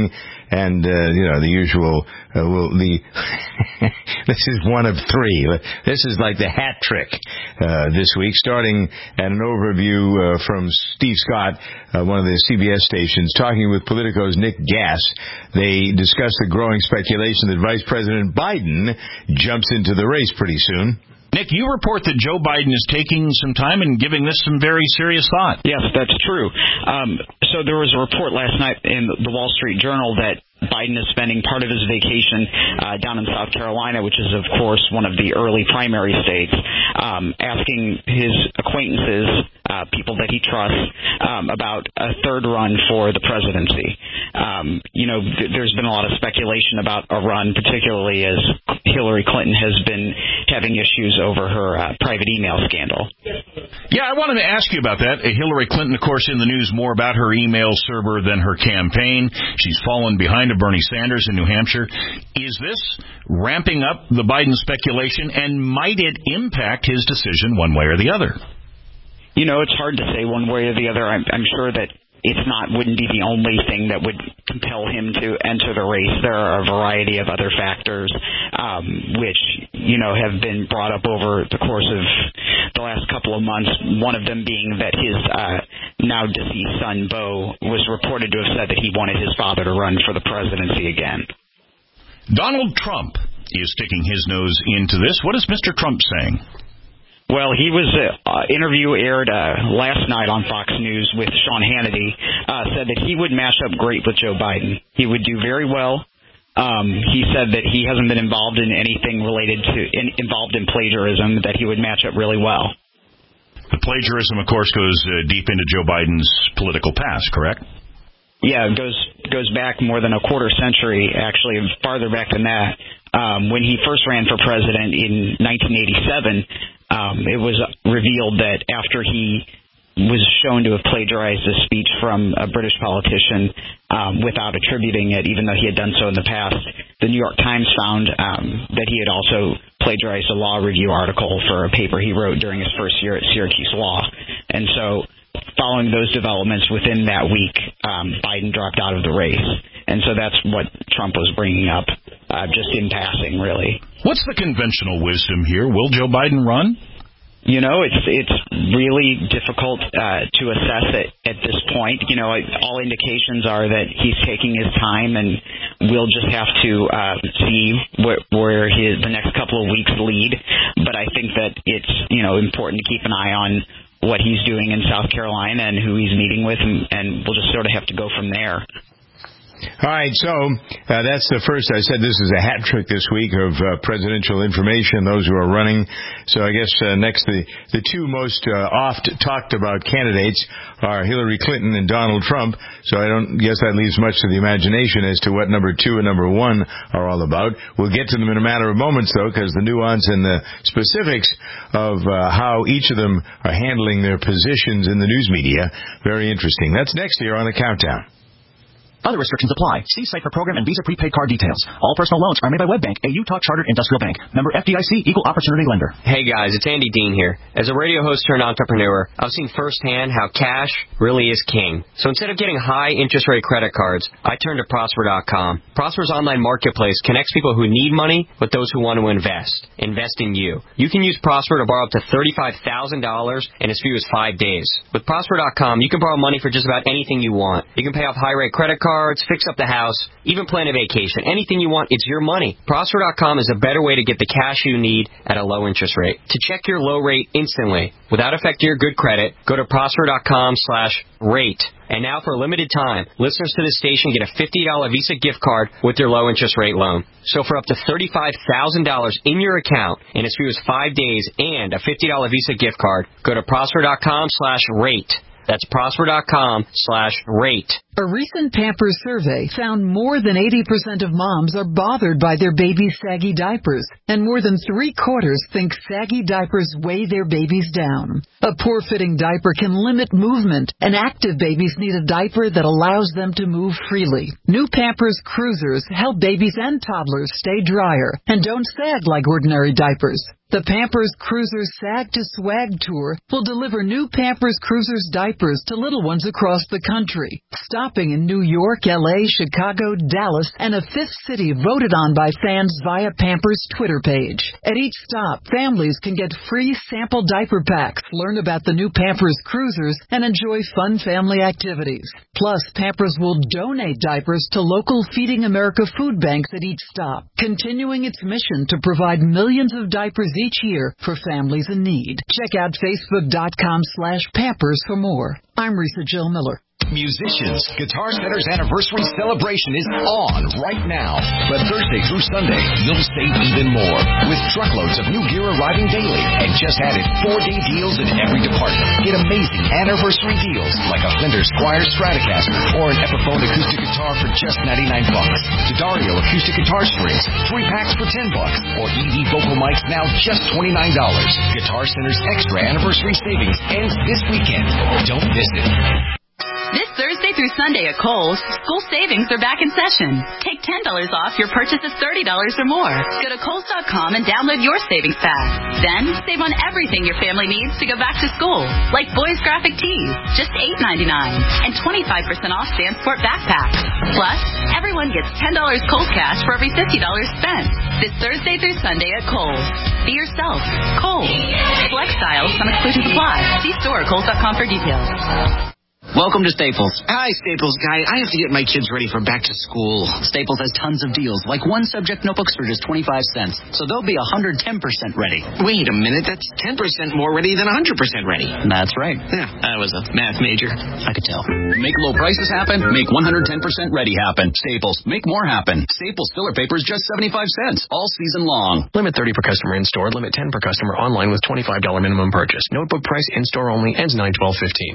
and uh, you know the usual. Uh, well, the this is one of three. This is like the hat trick uh, this week. Starting at an overview uh, from Steve Scott, uh, one of the C B S stations, talking with Politico's Nick Gass. They discussed the growing speculation that Vice President Biden jumps into the race pretty soon. Nick, you report that Joe Biden is taking some time and giving this some very serious thought. Yes, that's true. Um, so there was a report last night in the Wall Street Journal that Biden is spending part of his vacation uh, down in South Carolina, which is, of course, one of the early primary states, um, asking his acquaintances, uh, people that he trusts, um, about a third run for the presidency. Um, you know, th- there's been a lot of speculation about a run, particularly as Hillary Clinton has been having issues over her uh, private email scandal. Yeah, I wanted to ask you about that. Hillary Clinton, of course, in the news more about her email server than her campaign. She's fallen behind of Bernie Sanders in New Hampshire. Is this ramping up the Biden speculation, and might it impact his decision one way or the other? You know, it's hard to say one way or the other. I'm, I'm sure that it's not wouldn't be the only thing that would compel him to enter the race. There are a variety of other factors um, which, you know, have been brought up over the course of the last couple of months, one of them being that his uh, now deceased son, Beau, was reported to have said that he wanted his father to run for the presidency again. Donald Trump is sticking his nose into this. What is Mister Trump saying? Well, he was uh, uh, interview aired uh, last night on Fox News with Sean Hannity, uh, said that he would mash up great with Joe Biden. He would do very well. Um, he said that he hasn't been involved in anything related to in, involved in plagiarism, that he would match up really well. The plagiarism, of course, goes uh, deep into Joe Biden's political past, correct? Yeah, it goes goes back more than a quarter century, actually, farther back than that. Um, when he first ran for president in nineteen eighty-seven, um, it was revealed that after he was shown to have plagiarized a speech from a British politician um, without attributing it, even though he had done so in the past, the New York Times found um, that he had also plagiarized a law review article for a paper he wrote during his first year at Syracuse Law. And so following those developments within that week, um, Biden dropped out of the race. And so that's what Trump was bringing up, uh, just in passing, really. What's the conventional wisdom here? Will Joe Biden run? You know, it's it's really difficult uh, to assess it at this point. You know, all indications are that he's taking his time, and we'll just have to uh, see where, where his the next couple of weeks lead. But I think that it's, you know, important to keep an eye on what he's doing in South Carolina and who he's meeting with, and, and we'll just sort of have to go from there. All right, so uh, that's the first. I said this is a hat trick this week of uh, presidential information, those who are running. So I guess uh, next, the, the two most uh, oft talked about candidates are Hillary Clinton and Donald Trump. So I don't guess that leaves much to the imagination as to what number two and number one are all about. We'll get to them in a matter of moments, though, because the nuance and the specifics of uh, how each of them are handling their positions in the news media, very interesting. That's next here on the Countdown. Other restrictions apply. See site for program and Visa prepaid card details. All personal loans are made by WebBank, a Utah chartered industrial bank. Member F D I C, equal opportunity lender. Hey guys, it's Andy Dean here. As a radio host turned entrepreneur, I've seen firsthand how cash really is king. So instead of getting high interest rate credit cards, I turned to Prosper dot com. Prosper's online marketplace connects people who need money with those who want to invest. Invest in you. You can use Prosper to borrow up to thirty-five thousand dollars in as few as five days. With Prosper dot com, you can borrow money for just about anything you want. You can pay off high rate credit cards, cards, fix up the house, even plan a vacation. Anything you want, it's your money. Prosper dot com is a better way to get the cash you need at a low interest rate. To check your low rate instantly, without affecting your good credit, go to Prosper dot com slash rate. And now for a limited time, listeners to this station get a fifty dollars Visa gift card with their low interest rate loan. So for up to thirty-five thousand dollars in your account in as few as five days and a fifty dollars Visa gift card, go to Prosper dot com slash rate. That's Prosper dot com slash rate. A recent Pampers survey found more than eighty percent of moms are bothered by their baby's saggy diapers, and more than three-quarters think saggy diapers weigh their babies down. A poor-fitting diaper can limit movement, and active babies need a diaper that allows them to move freely. New Pampers Cruisers help babies and toddlers stay drier and don't sag like ordinary diapers. The Pampers Cruisers Sag to Swag Tour will deliver new Pampers Cruisers diapers to little ones across the country, stopping in New York, L A, Chicago, Dallas, and a fifth city voted on by fans via Pampers' Twitter page. At each stop, families can get free sample diaper packs, learn about the new Pampers Cruisers, and enjoy fun family activities. Plus, Pampers will donate diapers to local Feeding America food banks at each stop, continuing its mission to provide millions of diapers each year for families in need. Check out Facebook.com slash Pampers for more. I'm Risa Jill Miller. Musicians, Guitar Center's anniversary celebration is on right now. But Thursday through Sunday, you'll save even more with truckloads of new gear arriving daily and just added four-day deals in every department. Get amazing anniversary deals like a Fender Squier Stratocaster or an Epiphone acoustic guitar for just ninety-nine bucks. D'Addario acoustic guitar strings, three packs for ten bucks, or E V vocal mics now just twenty-nine dollars. Guitar Center's extra anniversary savings ends this weekend. Don't miss it. This Thursday through Sunday at Kohl's, school savings are back in session. Take ten dollars off your purchase of thirty dollars or more. Go to Kohl's dot com and download your savings pack. Then save on everything your family needs to go back to school, like boys' graphic tees, just eight ninety-nine, and twenty-five percent off Jansport backpacks. Plus, everyone gets ten dollars Kohl's cash for every fifty dollars spent. This Thursday through Sunday at Kohl's. Be yourself. Kohl's. Select styles, some exclusions apply. See store at Kohl's dot com for details. Welcome to Staples. Hi, Staples guy. I have to get my kids ready for back to school. Staples has tons of deals, like one subject notebooks for just twenty-five cents. So they'll be one hundred ten percent ready. Wait a minute. That's ten percent more ready than one hundred percent ready. That's right. Yeah, I was a math major. I could tell. Make low prices happen. Make one hundred ten percent ready happen. Staples. Make more happen. Staples filler paper is just seventy-five cents all season long. Limit thirty per customer in store. Limit ten per customer online with twenty-five dollars minimum purchase. Notebook price in store only. Ends nine twelve fifteen.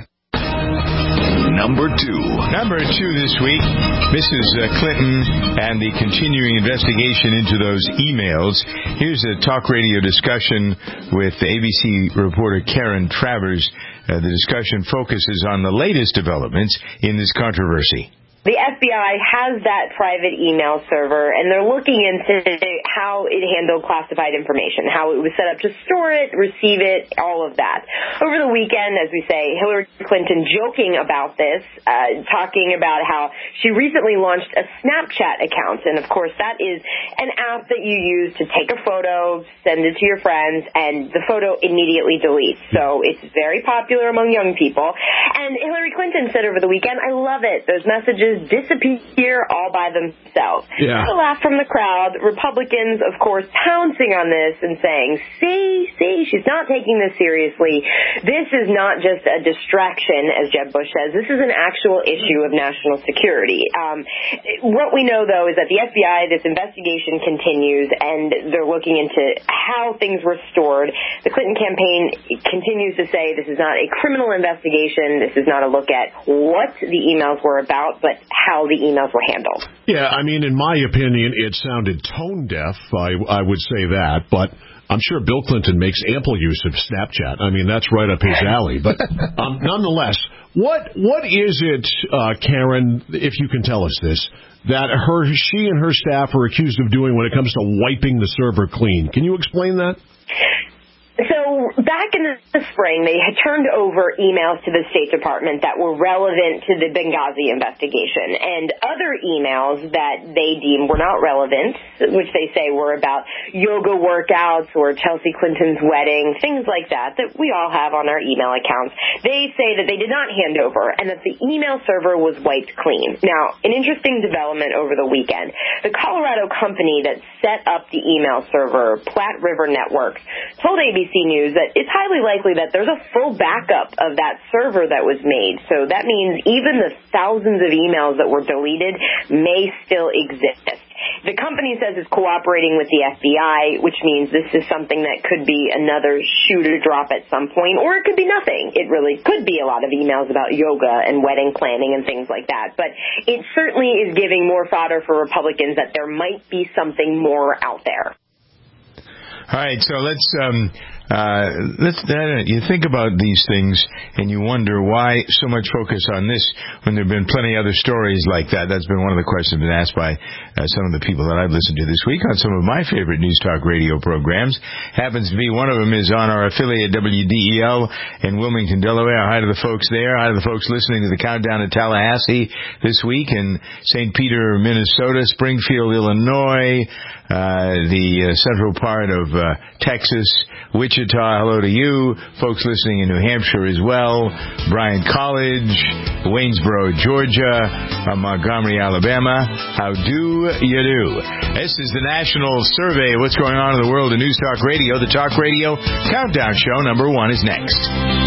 Number two. Number two this week, Missus Clinton and the continuing investigation into those emails. Here's a talk radio discussion with A B C reporter Karen Travers. Uh, the discussion focuses on the latest developments in this controversy. The F B I has that private email server, and they're looking into how it handled classified information, how it was set up to store it, receive it, all of that. Over the weekend, as we say, Hillary Clinton joking about this, uh, talking about how she recently launched a Snapchat account, and of course that is an app that you use to take a photo, send it to your friends, and the photo immediately deletes. So it's very popular among young people. And Hillary Clinton said over the weekend, I love it. Those messages disappear all by themselves. Yeah. A laugh from the crowd. Republicans, of course, pouncing on this and saying, see, see, she's not taking this seriously. This is not just a distraction, as Jeb Bush says. This is an actual issue of national security. Um, what we know, though, is that the F B I, this investigation continues, and they're looking into how things were stored. The Clinton campaign continues to say this is not a criminal investigation. This is not a look at what the emails were about, but how the emails were handled. Yeah, I mean, in my opinion, it sounded tone deaf. I, I would say that, but I'm sure Bill Clinton makes ample use of Snapchat. I mean, that's right up his alley. But um, nonetheless, what what is it, uh, Karen, if you can tell us this, that her she and her staff are accused of doing when it comes to wiping the server clean? Can you explain that? So back in the spring, they had turned over emails to the State Department that were relevant to the Benghazi investigation, and other emails that they deemed were not relevant, which they say were about yoga workouts or Chelsea Clinton's wedding, things like that, that we all have on our email accounts. They say that they did not hand over and that the email server was wiped clean. Now, an interesting development over the weekend. The Colorado company that set up the email server, Platte River Networks, told A B C News that it's highly likely that there's a full backup of that server that was made. So that means even the thousands of emails that were deleted may still exist. The company says it's cooperating with the F B I, which means this is something that could be another shoe to drop at some point, or it could be nothing. It really could be a lot of emails about yoga and wedding planning and things like that. But it certainly is giving more fodder for Republicans that there might be something more out there. All right, so let's um, Uh, let's, uh, you think about these things and you wonder why so much focus on this when there have been plenty of other stories like that. That's been one of the questions been asked by uh, some of the people that I've listened to this week on some of my favorite News Talk radio programs. Happens to be one of them is on our affiliate W D E L in Wilmington, Delaware. Hi to the folks there. Hi to the folks listening to the Countdown in Tallahassee this week, in Saint Peter, Minnesota, Springfield, Illinois, uh, the uh, central part of uh, Texas, Wichita, hello to you. Folks listening in New Hampshire as well. Bryant College, Waynesboro, Georgia, uh, Montgomery, Alabama. How do you do? This is the national survey of what's going on in the world of News Talk Radio. The Talk Radio Countdown Show number one is next.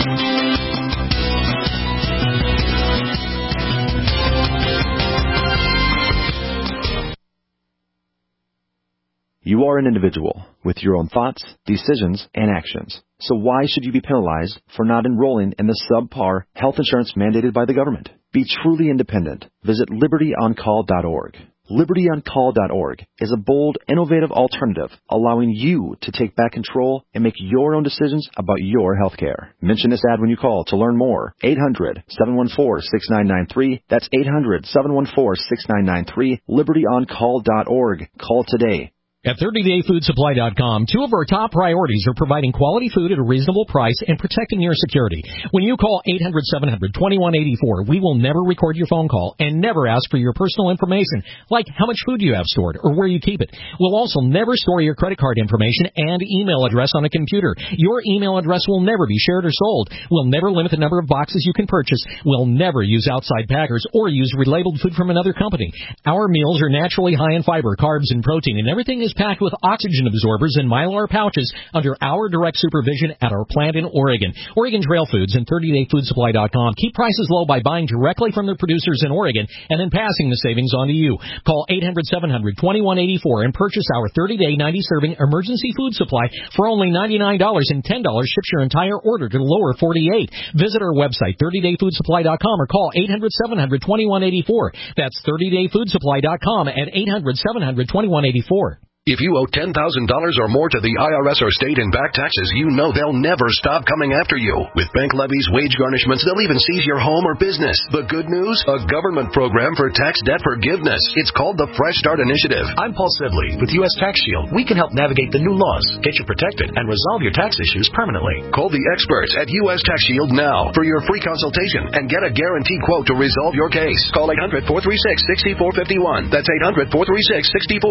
You are an individual with your own thoughts, decisions, and actions. So why should you be penalized for not enrolling in the subpar health insurance mandated by the government? Be truly independent. Visit liberty on call dot org. liberty on call dot org is a bold, innovative alternative allowing you to take back control and make your own decisions about your health care. Mention this ad when you call to learn more. eight hundred, seven one four, six nine nine three. That's eight hundred, seven one four, six nine nine three. liberty on call dot org. Call today. At thirty day food supply dot com, two of our top priorities are providing quality food at a reasonable price and protecting your security. When you call eight hundred, seven hundred, twenty-one eighty-four, we will never record your phone call and never ask for your personal information, like how much food you have stored or where you keep it. We'll also never store your credit card information and email address on a computer. Your email address will never be shared or sold. We'll never limit the number of boxes you can purchase. We'll never use outside packers or use relabeled food from another company. Our meals are naturally high in fiber, carbs, and protein, and everything is packed with oxygen absorbers and Mylar pouches under our direct supervision at our plant in Oregon. Oregon Trail Foods and thirty day food supply dot com keep prices low by buying directly from the producers in Oregon and then passing the savings on to you. Call eight hundred, seven hundred, twenty-one eighty-four and purchase our thirty day, ninety serving emergency food supply for only ninety-nine dollars, and ten dollars ships your entire order to the lower forty-eight. Visit our website, thirty day food supply dot com, or call eight hundred, seven hundred, twenty-one eighty-four. That's thirty day food supply dot com at eight hundred, seven hundred, twenty-one eighty-four. If you owe ten thousand dollars or more to the I R S or state in back taxes, you know they'll never stop coming after you. With bank levies, wage garnishments, they'll even seize your home or business. The good news? A government program for tax debt forgiveness. It's called the Fresh Start Initiative. I'm Paul Sidley with U S Tax Shield. We can help navigate the new laws, get you protected, and resolve your tax issues permanently. Call the experts at U S Tax Shield now for your free consultation and get a guaranteed quote to resolve your case. Call eight hundred, four three six, six four five one. That's eight hundred, four three six, six four.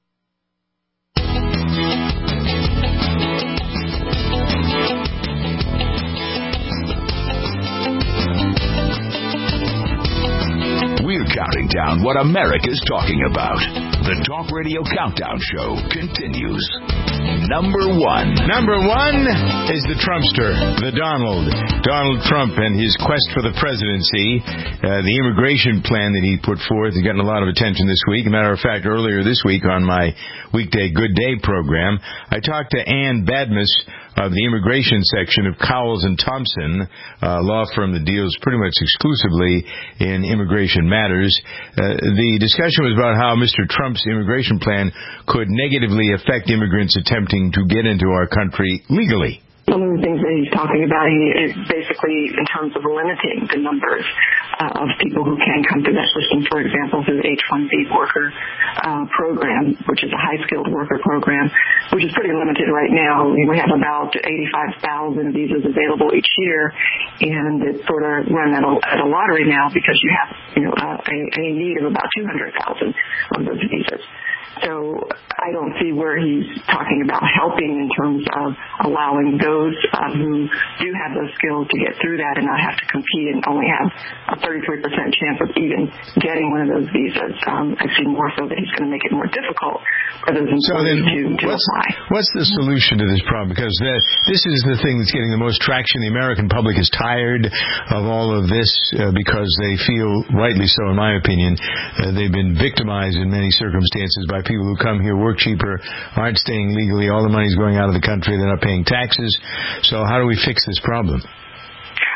Counting down what America's talking about. The Talk Radio Countdown Show continues. Number one. Number one is the Trumpster, the Donald. Donald Trump and his quest for the presidency. Uh, the immigration plan that he put forth has gotten a lot of attention this week. As a matter of fact, earlier this week on my weekday Good Day program, I talked to Ann Badmus of the immigration section of Cowles and Thompson, a law firm that deals pretty much exclusively in immigration matters. Uh, the discussion was about how Mister Trump's immigration plan could negatively affect immigrants attempting to get into our country legally. Some of the things that he's talking about is basically in terms of limiting the numbers uh, of people who can come to that system. For example, through the H one B worker uh, program, which is a high-skilled worker program, which is pretty limited right now. We have about eighty-five thousand visas available each year, and it's sort of run at a, at a lottery now because you have you know uh, a, a need of about two hundred thousand of those visas. So I don't see where he's talking about helping in terms of allowing those uh, who do have those skills to get through that and not have to compete and only have a thirty-three percent chance of even getting one of those visas. Um, I see more so that he's going to make it more difficult for those employees to, to what's, apply. What's the solution to this problem? Because the, this is the thing that's getting the most traction. The American public is tired of all of this uh, because they feel, rightly so in my opinion, uh, they've been victimized in many circumstances by people who come here, work cheaper, aren't staying legally, all the money's going out of the country, they're not paying taxes. So how do we fix this problem?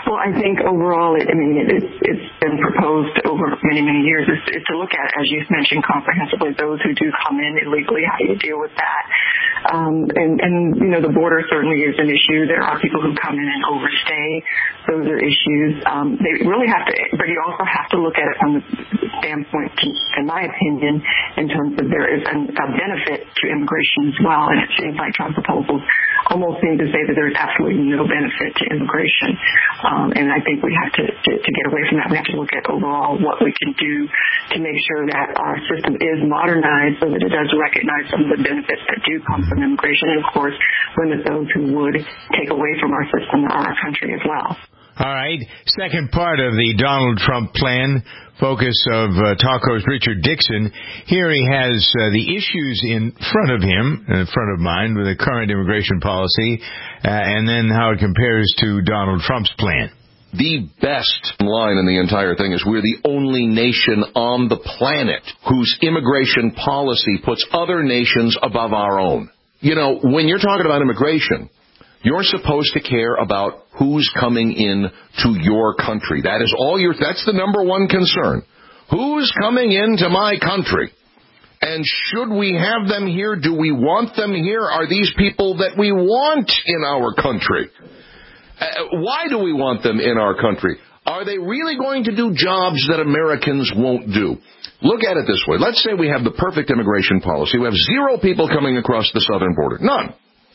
Well, I think overall, it, I mean, it, it's, it's been proposed over many, many years is, is to look at, as you mentioned, comprehensively those who do come in illegally, how do you deal with that? Um, and, and, you know, the border certainly is an issue. There are people who come in and overstay. Those are issues. Um, they really have to, but you also have to look at it from the standpoint, in my opinion, in terms of there is an, a benefit to immigration as well. And it seems like Trump proposals almost seem to say that there's absolutely no benefit to immigration. Um, and I think we have to, to, to get away from that. We have to look at overall what we can do to make sure that our system is modernized so that it does recognize some of the benefits that do come from immigration and, of course, limit those who would take away from our system or our country as well. All right. Second part of the Donald Trump plan, focus of uh, Talk host Richard Dixon. Here he has uh, the issues in front of him, in front of mind, with the current immigration policy, uh, and then how it compares to Donald Trump's plan. The best line in the entire thing is we're the only nation on the planet whose immigration policy puts other nations above our own. You know, when you're talking about immigration, you're supposed to care about who's coming in to your country. That is all your, that's the number one concern. Who's coming into my country? And should we have them here? Do we want them here? Are these people that we want in our country? Uh, why do we want them in our country? Are they really going to do jobs that Americans won't do? Look at it this way. Let's say we have the perfect immigration policy. We have zero people coming across the southern border. None.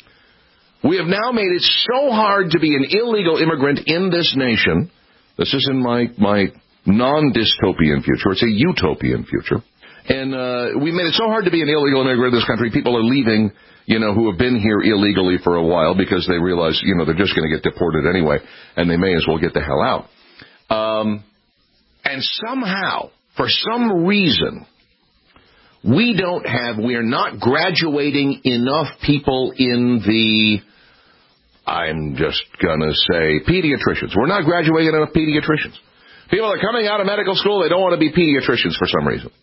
We have now made it so hard to be an illegal immigrant in this nation. This is in my, my non-dystopian future. It's a utopian future. And uh, we made it so hard to be an illegal immigrant in this country, people are leaving, you know, who have been here illegally for a while because they realize, you know, they're just going to get deported anyway, and they may as well get the hell out. Um, and somehow, for some reason, we don't have, we are not graduating enough people in the, I'm just going to say, pediatricians. We're not graduating enough pediatricians. People are coming out of medical school, they don't want to be pediatricians for some reason.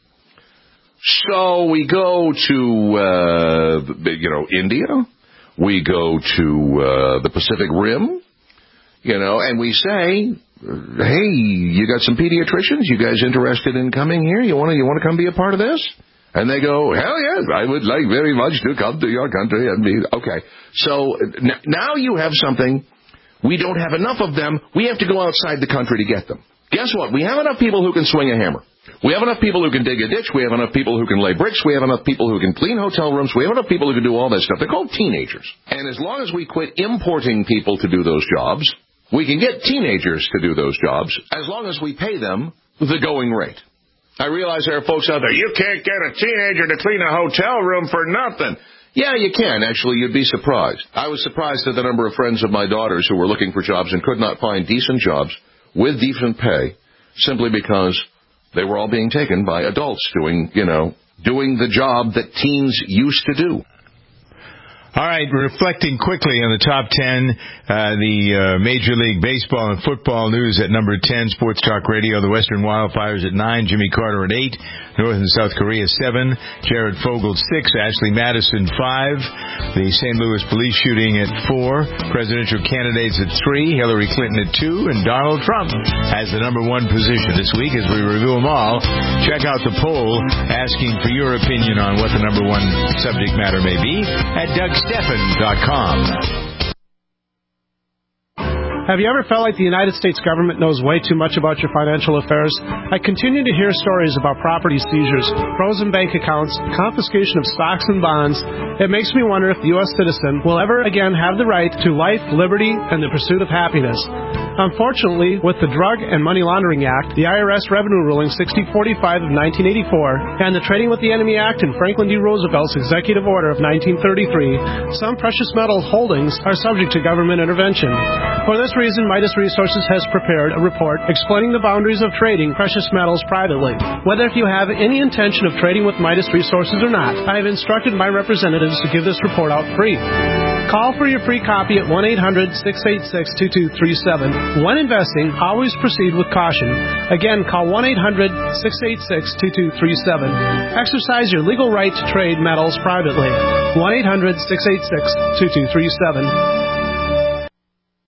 So we go to, uh, you know, India. We go to uh, the Pacific Rim, you know, and we say, hey, you got some pediatricians? You guys interested in coming here? You want to you want to come be a part of this? And they go, hell yes, I would like very much to come to your country and be, okay. So n- now you have something. We don't have enough of them. We have to go outside the country to get them. Guess what? We have enough people who can swing a hammer. We have enough people who can dig a ditch. We have enough people who can lay bricks. We have enough people who can clean hotel rooms. We have enough people who can do all that stuff. They're called teenagers. And as long as we quit importing people to do those jobs, we can get teenagers to do those jobs as long as we pay them the going rate. I realize there are folks out there, you can't get a teenager to clean a hotel room for nothing. Yeah, you can. Actually, you'd be surprised. I was surprised at the number of friends of my daughters who were looking for jobs and could not find decent jobs with decent pay simply because they were all being taken by adults doing, you know, doing the job that teens used to do. All right, reflecting quickly on the top ten, uh, the uh, Major League Baseball and football news at number ten, Sports Talk Radio, the Western Wildfires at nine, Jimmy Carter at eight, North and South Korea seven, Jared Fogle six, Ashley Madison five, the Saint Louis police shooting at four, presidential candidates at three, Hillary Clinton at two, and Donald Trump has the number one position this week. As we review them all, check out the poll asking for your opinion on what the number one subject matter may be at Doug Stephan dot com. Have you ever felt like the United States government knows way too much about your financial affairs? I continue to hear stories about property seizures, frozen bank accounts, confiscation of stocks and bonds. It makes me wonder if the U S citizen will ever again have the right to life, liberty, and the pursuit of happiness. Unfortunately, with the Drug and Money Laundering Act, the I R S Revenue Ruling sixty forty-five of nineteen eighty-four, and the Trading with the Enemy Act and Franklin D. Roosevelt's Executive Order of nineteen thirty-three, some precious metal holdings are subject to government intervention. For this reason, Midas Resources has prepared a report explaining the boundaries of trading precious metals privately. Whether if you have any intention of trading with Midas Resources or not, I have instructed my representatives to give this report out free. Call for your free copy at one eight hundred, six eight six, two two three seven. When investing, always proceed with caution. Again, call one eight hundred, six eight six, two two three seven. Exercise your legal right to trade metals privately. one eight hundred, six eight six, two two three seven.